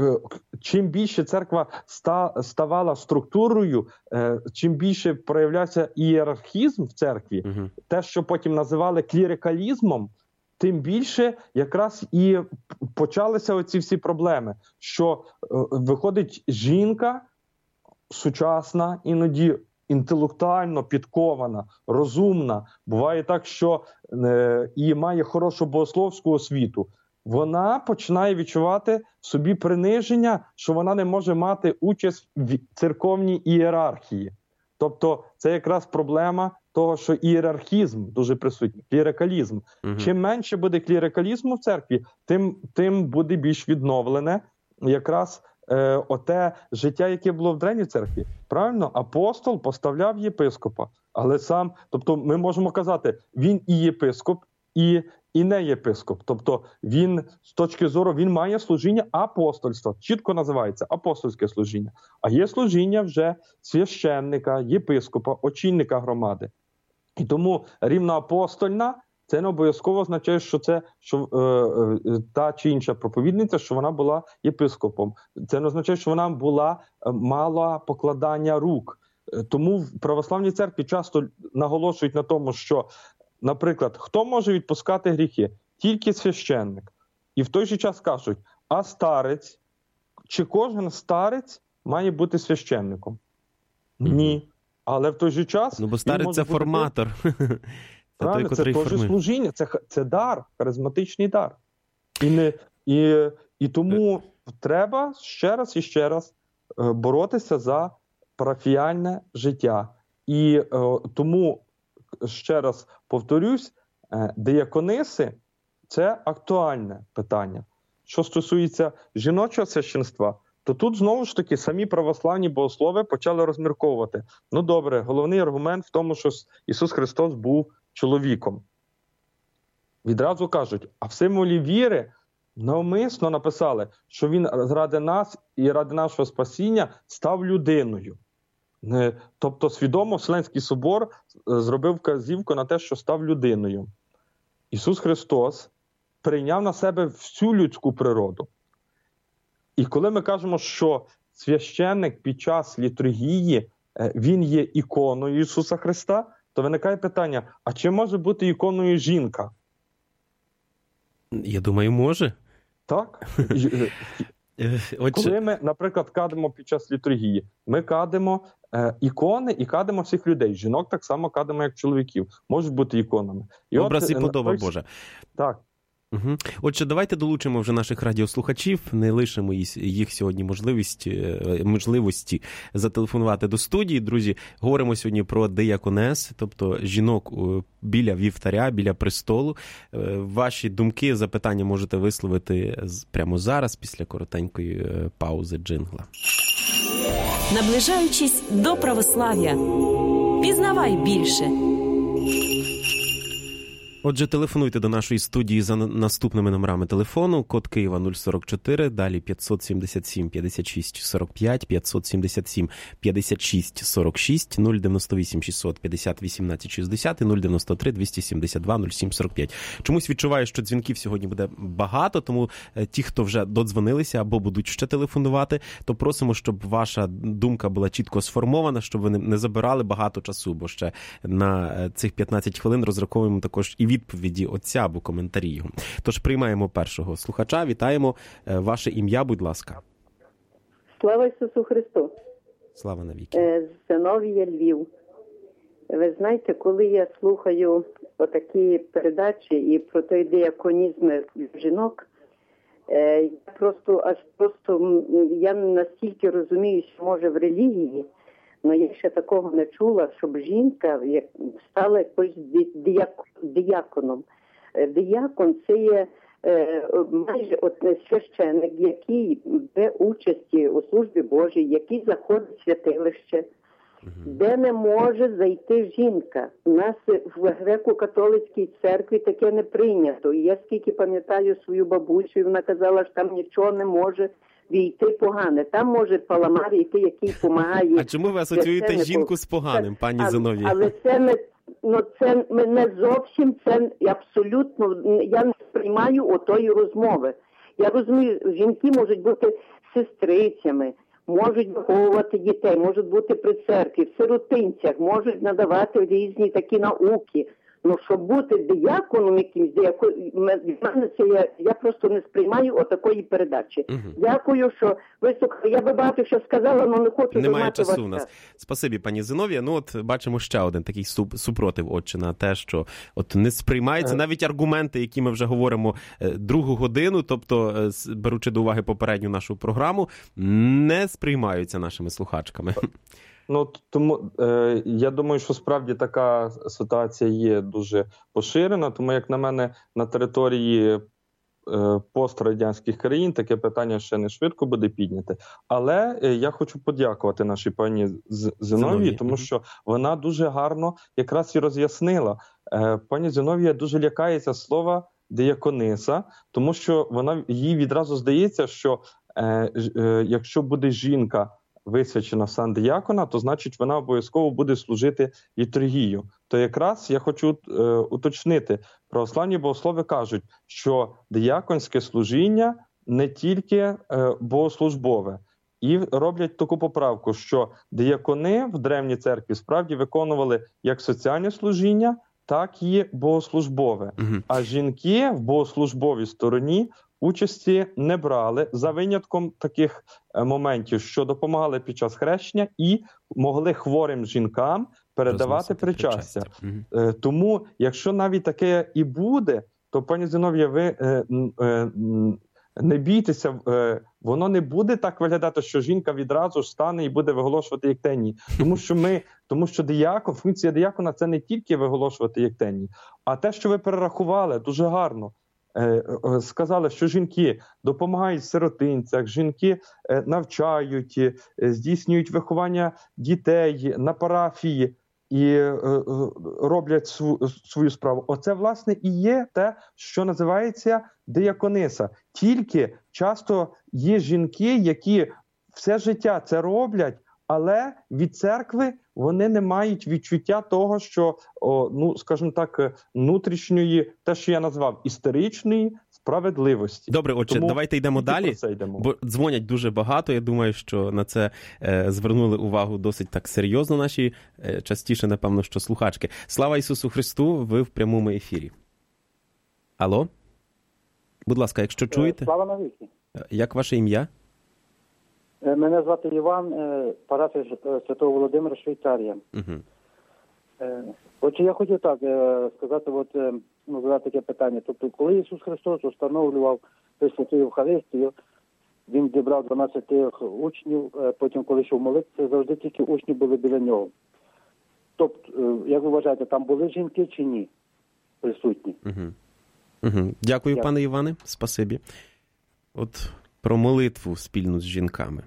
чим більше церква ставала структурою, чим більше проявлявся ієрархізм в церкві, угу. те, що потім називали клірикалізмом, тим більше якраз і почалися оці всі проблеми, що е, виходить жінка сучасна, іноді інтелектуально підкована, розумна. Буває так, що е, і має хорошу богословську освіту. Вона починає відчувати в собі приниження, що вона не може мати участь в церковній ієрархії. Тобто це якраз проблема того, що ієрархізм дуже присутній, клірикалізм. Угу. Чим менше буде клірикалізму в церкві, тим, тим буде більш відновлене якраз е, оте життя, яке було в древній церкві. Правильно? Апостол поставляв єпископа, але сам, тобто ми можемо казати, він і єпископ, і, і не єпископ. Тобто він, з точки зору, він має служіння апостольства. Чітко називається апостольське служіння. А є служіння вже священника, єпископа, очільника громади. І тому рівноапостольна – це не обов'язково означає, що це що, е, е, та чи інша проповідниця, що вона була єпископом. Це не означає, що вона була, мала покладання рук. Тому в православній церкві часто наголошують на тому, що, наприклад, хто може відпускати гріхи? Тільки священник. І в той же час кажуть, а старець, чи кожен старець має бути священником? Mm-hmm. Ні. Але в той же час... Ну, бо старець – це форматор. Бути... Правильно, це теж служіння, це, це дар, харизматичний дар. І, не, і, і тому треба ще раз і ще раз боротися за парафіяльне життя. І е, тому, ще раз повторюсь, е, диякониси – це актуальне питання. Що стосується жіночого священства, то тут, знову ж таки, самі православні богослови почали розмірковувати. Ну, добре, головний аргумент в тому, що Ісус Христос був чоловіком. Відразу кажуть, а в символі віри навмисно написали, що Він ради нас і ради нашого спасіння став людиною. Тобто, свідомо Вселенський собор зробив вказівку на те, що став людиною. Ісус Христос прийняв на себе всю людську природу. І коли ми кажемо, що священник під час літургії, він є іконою Ісуса Христа, то виникає питання, а чи може бути іконою жінка? Я думаю, може. Так? Коли ми, наприклад, кадимо під час літургії, ми кадимо е, ікони і кадимо всіх людей. Жінок так само кадимо, як чоловіків. Можуть бути іконами. І Образ от, і подоба ось... Божа. Так. Угу. Отже, давайте долучимо вже наших радіослухачів, не лишимо їх сьогодні можливість, можливості зателефонувати до студії. Друзі, говоримо сьогодні про дияконес, тобто жінок біля вівтаря, біля престолу. Ваші думки, запитання можете висловити прямо зараз, після коротенької паузи джингла. Наближаючись до православ'я, пізнавай більше. Отже, телефонуйте до нашої студії за наступними номерами телефону. Код Києва нуль сорок чотири, далі п'ятсот сімдесят сім п'ятдесят шість сорок п'ять, п'ятсот сімдесят сім п'ятдесят шість сорок шість, нуль дев'яносто вісім шістсот п'ятдесят вісімнадцять шістдесят і нуль дев'яносто три двісті сімдесят два нуль сім сорок п'ять. Чомусь відчуваю, що дзвінків сьогодні буде багато, тому ті, хто вже додзвонилися або будуть ще телефонувати, то просимо, щоб ваша думка була чітко сформована, щоб ви не забирали багато часу, бо ще на цих п'ятнадцять хвилин розраховуємо також і відповіді отця або коментарі його. Тож приймаємо першого слухача. Вітаємо. Ваше ім'я, будь ласка. Слава Ісусу Христу. Слава навіки. Зиновія, Львів. Ви знаєте, коли я слухаю отакі передачі і про той діаконізм жінок, я просто аж просто я настільки розумію, що може в релігії але я ще такого не чула, щоб жінка як, стала якось діяк, діяконом. Диякон – це є е, майже от, священик, який бере участі у службі Божій, який заходить в святилище, де не може зайти жінка. У нас в греко-католицькій церкві таке не прийнято. І я скільки пам'ятаю свою бабусю, вона казала, що там нічого не може війти погане. Там може паламар йти, який допомагає. А чому ви асоціюєте жінку з поганим, пані а, Зиновія? Але це не, ну, це не зовсім, це абсолютно, я не сприймаю отої розмови. Я розумію, жінки можуть бути сестрицями, можуть виховувати дітей, можуть бути при церкві, в сиротинцях, можуть надавати різні такі науки. Ну, щоб бути дияконом якимсь, диякон... від мене це я, я просто не сприймаю отакої передачі. Угу. Дякую, що вислухали. Я би багато що сказала, але не хочу Немає займати часу ваш у нас. час. Спасибі, пані Зиновія. Ну, от бачимо ще один такий супротив, отче, на те, що от не сприймаються навіть аргументи, які ми вже говоримо другу годину, тобто, беручи до уваги попередню нашу програму, не сприймаються нашими слухачками. Ну, тому е, я думаю, що справді така ситуація є дуже поширена, тому, як на мене, на території е, пострадянських країн таке питання ще не швидко буде підняте. Але е, я хочу подякувати нашій пані Зиновії, тому що вона дуже гарно якраз і роз'яснила. Е, пані Зиновія дуже лякається слова диякониса, тому що вона, їй відразу здається, що е, е, якщо буде жінка висвячена в сан диякона, то значить вона обов'язково буде служити літургію. То якраз я хочу е, уточнити, православні богослови кажуть, що дияконське служіння не тільки е, богослужбове. І роблять таку поправку, що диякони в Древній церкві справді виконували як соціальне служіння, так і богослужбове. Угу. А жінки в богослужбовій стороні участі не брали, за винятком таких моментів, що допомагали під час хрещення і могли хворим жінкам передавати причастя. Угу. Тому, якщо навіть таке і буде, то, пані Зиновія, ви е, е, не бійтеся, е, воно не буде так виглядати, що жінка відразу ж стане і буде виголошувати єктенії. Тому що ми, тому що диякон, функція диякона – це не тільки виголошувати єктенії, а те, що ви перерахували, дуже гарно. Сказали, що жінки допомагають сиротинцях, жінки навчають, здійснюють виховання дітей на парафії і роблять свою справу. Оце, власне, і є те, що називається диякониса. Тільки часто є жінки, які все життя це роблять, але від церкви вони не мають відчуття того, що, о, ну, скажімо так, внутрішньої, те, що я назвав, історичної справедливості. Добре, отже, Тому давайте йдемо далі, йдемо. Бо дзвонять дуже багато. Я думаю, що на це е, звернули увагу досить так серйозно наші, е, частіше, напевно, що слухачки. Слава Ісусу Христу, ви в прямому ефірі. Алло? Будь ласка, якщо чуєте. Слава навіки. Як ваше ім'я? Мене звати Іван, парафія Святого Володимира, Швейцарія. Угу. Отже, я хотів так сказати, от, ну, задати таке питання. Тобто, коли Ісус Христос установлював Святу Євхаристію, Він зібрав дванадцять учнів, потім, коли йшов молитися, завжди тільки учні були біля нього. Тобто, як ви вважаєте, там були жінки чи ні присутні? Угу. Угу. Дякую, Дякую, пане Іване, спасибі. От про молитву спільну з жінками.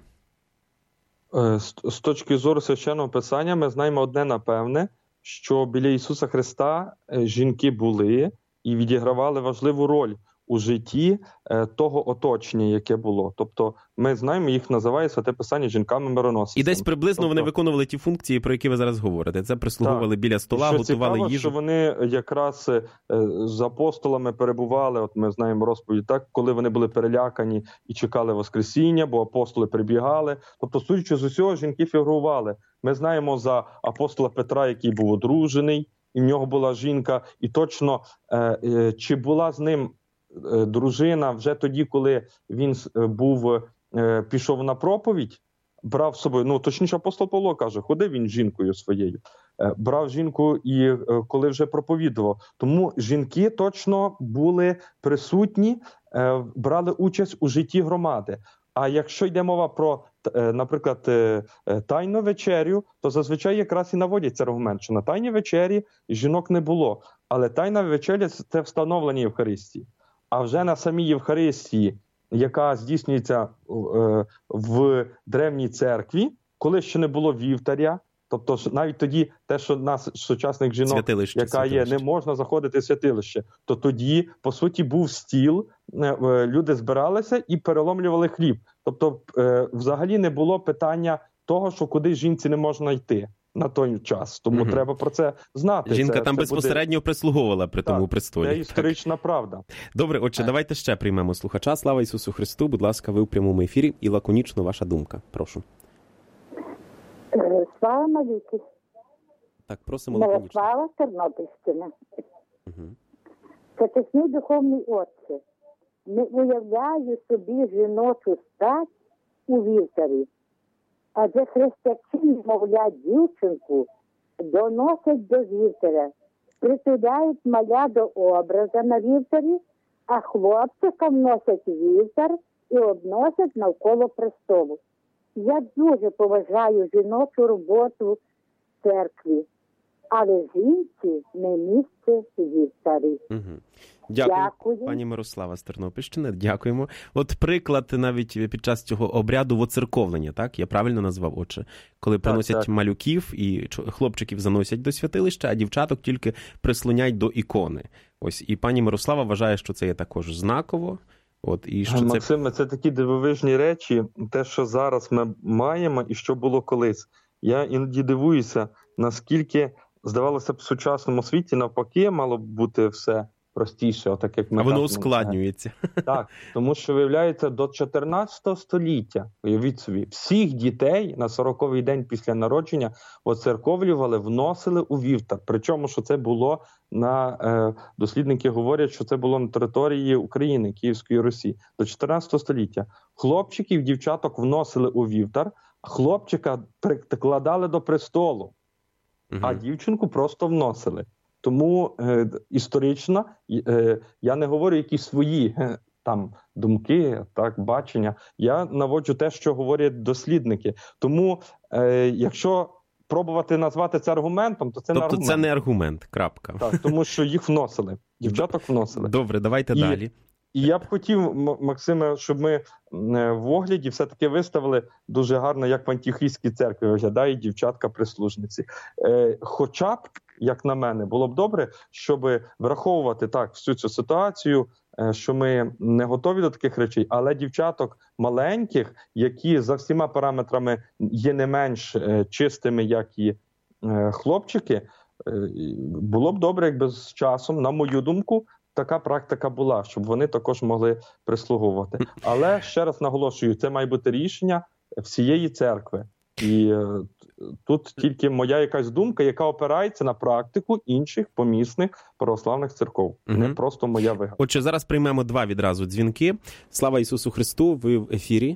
З точки зору Священного Писання ми знаємо одне напевне, що біля Ісуса Христа жінки були і відігравали важливу роль у житті того оточення, яке було. Тобто ми знаємо, їх називає Святе Писання жінками-мироносицями. І десь приблизно тобто, вони виконували ті функції, про які ви зараз говорите. Це прислуговували так, біля стола, що готували цікаво, їжу. Що вони якраз з апостолами перебували, от ми знаємо розповідь, так, коли вони були перелякані і чекали Воскресіння, бо апостоли прибігали. Тобто, судячи з усього, жінки фігурували. Ми знаємо за апостола Петра, який був одружений, і в нього була жінка, і точно, чи була з ним дружина вже тоді, коли він був, пішов на проповідь, брав з собою, ну точніше апостол Павло каже, ходив він з жінкою своєю, брав жінку і коли вже проповідував. Тому жінки точно були присутні, брали участь у житті громади. А якщо йде мова про наприклад, тайну вечерю, то зазвичай якраз і наводять цей аргумент, що на тайній вечері жінок не було. Але тайна вечеря – це встановлення Євхаристії. А вже на самій Євхаристії, яка здійснюється в древній церкві, коли ще не було вівтаря, тобто навіть тоді те, що нас, сучасних жінок, святилище, яка святилище. є, не можна заходити в святилище, то тоді, по суті, був стіл, люди збиралися і переломлювали хліб. Тобто взагалі не було питання того, що куди жінці не можна йти на той час. Тому угу. треба про це знати. Жінка це, там це безпосередньо буде... прислуговувала при так, тому престолі. Це історична так. правда. Добре, отже, давайте ще приймемо слухача. Слава Ісусу Христу. Будь ласка, ви у прямому ефірі і лаконічно ваша думка. Прошу. Слава навіки. Так, просимо лаконічно. Мирослава, Тернопільщина. Угу. Почесний духовний отче, не уявляю собі жіночу стать у вівтарі. Адже хрестяки, мовлять, дівчинку доносять до вівтаря, притуляють маля до образа на вівтарі, а хлопчика вносять вівтар і обносять навколо престолу. Я дуже поважаю жіночу роботу в церкві, але жінці не місце в вівтарі. Угу. Дякую, Дякую, пані Мирослава з Тернопільщини. Дякуємо. От приклад навіть під час цього обряду воцерковлення, так? Я правильно назвав, отже? Коли приносять так, так. малюків і хлопчиків заносять до святилища, а дівчаток тільки прислонять до ікони. Ось, і пані Мирослава вважає, що це є також знаково. От, і що Максиме, це... це такі дивовижні речі, те, що зараз ми маємо і що було колись. Я іноді дивуюся, наскільки, здавалося б, в сучасному світі навпаки мало б бути все простіше, отак як ми. А воно ускладнюється. Так, тому що, виявляється, до чотирнадцятого століття, уявіть собі, всіх дітей на сороковий день після народження оцерковлювали, вносили у вівтар. Причому, що це було на, е, дослідники говорять, що це було на території України, Київської Русі, до чотирнадцятого століття. Хлопчиків, дівчаток вносили у вівтар, хлопчика прикладали до престолу, угу. а дівчинку просто вносили. Тому е, історично е, я не говорю якісь свої е, там думки, так, бачення. Я наводжу те, що говорять дослідники. Тому е, якщо пробувати назвати це аргументом, то це тобто не аргумент. Тобто це не аргумент, крапка. Так, тому що їх вносили, дівчаток вносили. Добре, давайте і, далі. І я б хотів, Максиме, щоб ми в огляді все-таки виставили дуже гарно, як в антихристській церкві виглядають дівчатка-прислужниці. Е, хоча б, як на мене, було б добре, щоб враховувати так всю цю ситуацію, е, що ми не готові до таких речей, але дівчаток маленьких, які за всіма параметрами є не менш е, чистими, як і е, хлопчики, е, було б добре, якби з часом, на мою думку, така практика була, щоб вони також могли прислуговувати. Але, ще раз наголошую, це має бути рішення всієї церкви. І е, тут тільки моя якась думка, яка опирається на практику інших помісних православних церков. Угу. Не просто моя вигадка. Отже, зараз приймемо два відразу дзвінки. Слава Ісусу Христу, ви в ефірі.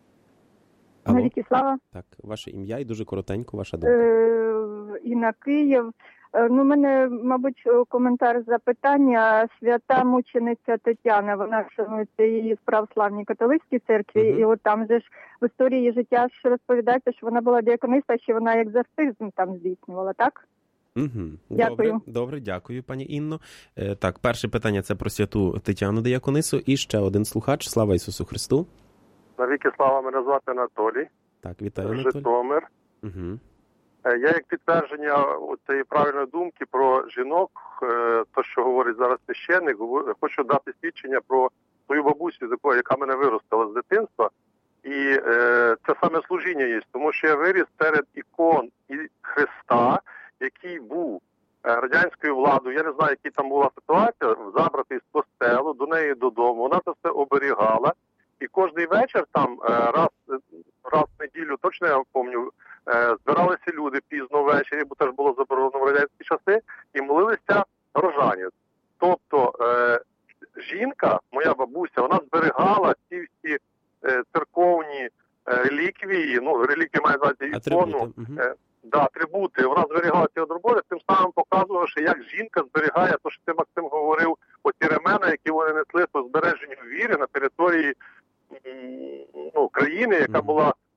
Навіки слава. Так, ваше ім'я і дуже коротенько ваша думка. Е, Інна Київ. Ну, у мене, мабуть, коментар запитання. Свята мучениця Тетяна, вона шанується її в православній католицькій церкві, uh-huh. і от там же ж в історії її життя ж розповідається, що вона була діакониста, що вона екзорцизм там здійснювала, так? Угу. Дякую. Добре, добре, дякую, пані Інно. Е, так, перше питання – це про святу Тетяну Діаконису. І ще один слухач. Слава Ісусу Христу. Навіки слава, мене звати Анатолій. Так, вітаю, Анатолій. Житомир. Угу. Я як підтвердження цієї правильної думки про жінок, то, що говорить зараз священник, хочу дати свідчення про свою бабусю, яка мене виростила з дитинства. І е, це саме служіння є, тому що я виріс серед ікон і Христа, який був радянською владою. Я не знаю, яка там була ситуація, забрати з костелу, до неї додому. Вона це все оберігала. І кожний вечір там раз, раз в неділю, точно я пам'ятаю, збиралися люди пізно ввечері, бо теж було заборонено в радянські часи, і молилися рожанець. Тобто е, жінка, моя бабуся, вона зберігала ці всі е, церковні е, реліквії, ну, реліквії має назвати ікону, е, да, атрибути, вона зберігала ці роботи, тим самим показувавши, як жінка зберігає, то, що ти, Максим, говорив, оці ремена, які вони несли по збереженню віри на території ну, країни, яка була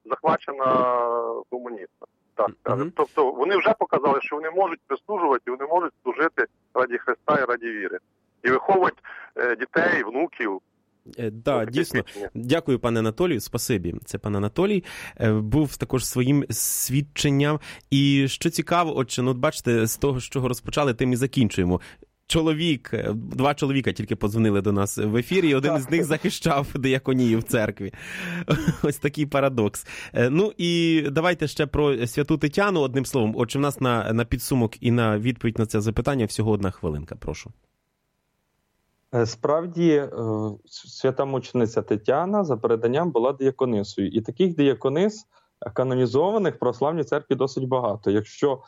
захвачена комуністами. Так, uh-huh. Тобто вони вже показали, що вони можуть прислужувати, вони можуть служити раді Христа і раді віри. І виховувати е, дітей, внуків. Так, да, дійсно. Дякую, пане Анатолію, спасибі. Це пан Анатолій був також своїм свідченням. І що цікаво, отже, ну, бачите, з того, з чого розпочали, тим і закінчуємо. Чоловік, два чоловіка тільки подзвонили до нас в ефірі, і один з них захищав дияконію в церкві. Ось такий парадокс. Ну і давайте ще про святу Тетяну одним словом. Отже, в нас на, на підсумок і на відповідь на це запитання всього одна хвилинка, прошу. Справді, свята мучениця Тетяна за переданням була дияконисою. І таких дияконис канонізованих в православній церкві досить багато. Якщо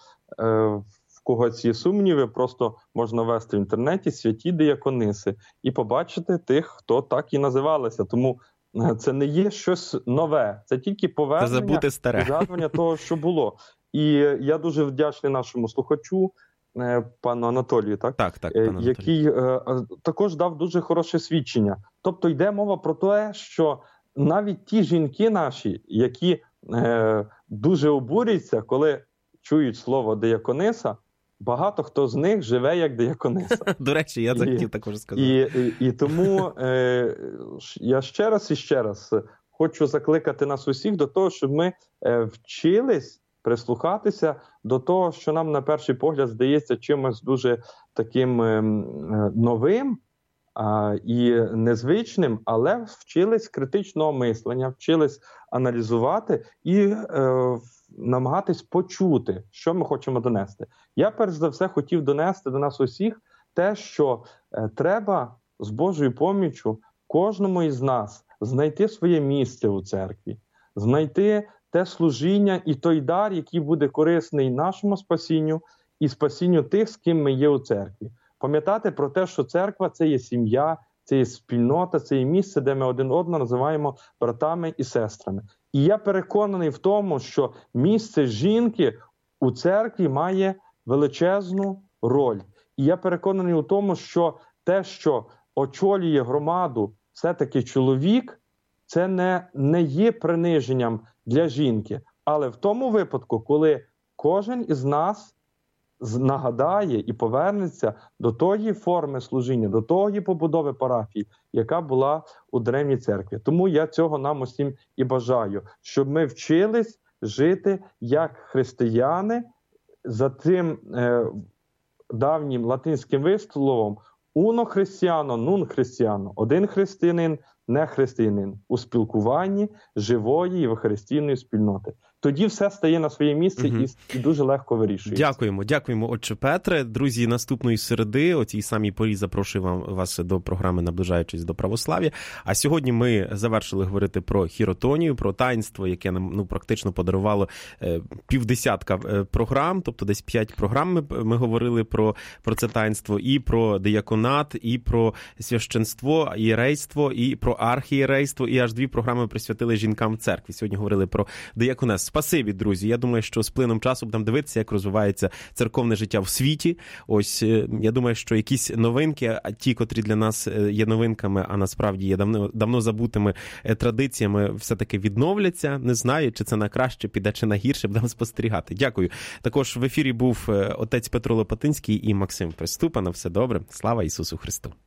в когось є сумніви, просто можна ввести в інтернеті святі диякониси і побачити тих, хто так і називалися. Тому це не є щось нове, це тільки повернення і згадування того, що було. І я дуже вдячний нашому слухачу, пану Анатолію, так? Так, так, пан Анатолій. Який е, також дав дуже хороше свідчення. Тобто йде мова про те, що навіть ті жінки наші, які е, дуже обурюються, коли чують слово диякониса, багато хто з них живе як диякониса. До речі, я це хотів також сказати. І, і, і тому е, я ще раз і ще раз хочу закликати нас усіх до того, щоб ми е, вчились прислухатися до того, що нам на перший погляд здається чимось дуже таким е, новим а, і незвичним, але вчились критичного мислення, вчились аналізувати і е, намагатись почути, що ми хочемо донести. Я перш за все хотів донести до нас усіх те, що е, треба з Божою поміччю кожному із нас знайти своє місце у церкві, знайти те служіння і той дар, який буде корисний нашому спасінню і спасінню тих, з ким ми є у церкві. Пам'ятати про те, що церква – це є сім'я, це є спільнота, це є місце, де ми один одного називаємо братами і сестрами. І я переконаний в тому, що місце жінки у церкві має величезну роль. І я переконаний у тому, що те, що очолює громаду все-таки чоловік, це не, не є приниженням для жінки. Але в тому випадку, коли кожен із нас нагадає і повернеться до тої форми служіння, до тої побудови парафії, яка була у древній церкві. Тому я цього нам усім і бажаю, щоб ми вчились жити як християни за тим е, давнім латинським висловом «uno cristiano, non cristiano» – один християнин, не християнин, у спілкуванні живої євхаристійної спільноти. Тоді все стає на своє місце угу. і, і дуже легко вирішується. Дякуємо, дякуємо, отче Петре. Друзі, наступної середи, о цій самій порі, запрошую вам, вас до програми «Наближаючись до православ'я». А сьогодні ми завершили говорити про хіротонію, про таїнство, яке нам ну, практично подарувало е, півдесятка е, програм, тобто десь п'ять програм ми, ми говорили про, про це таїнство, і про дияконат, і про священство, єрейство, і про архієрейство, і аж дві програми присвятили жінкам в церкві. Сьогодні говорили про дияконес. Спасибі, друзі. Я думаю, що з плином часу будемо дивитися, як розвивається церковне життя в світі. Ось, я думаю, що якісь новинки, а ті, котрі для нас є новинками, а насправді є давно, давно забутими традиціями, все-таки відновляться. Не знаю, чи це на краще піде, чи на гірше, будемо спостерігати. Дякую. Також в ефірі був отець Петро Лопатинський і Максим Приступа. На все добре. Слава Ісусу Христу.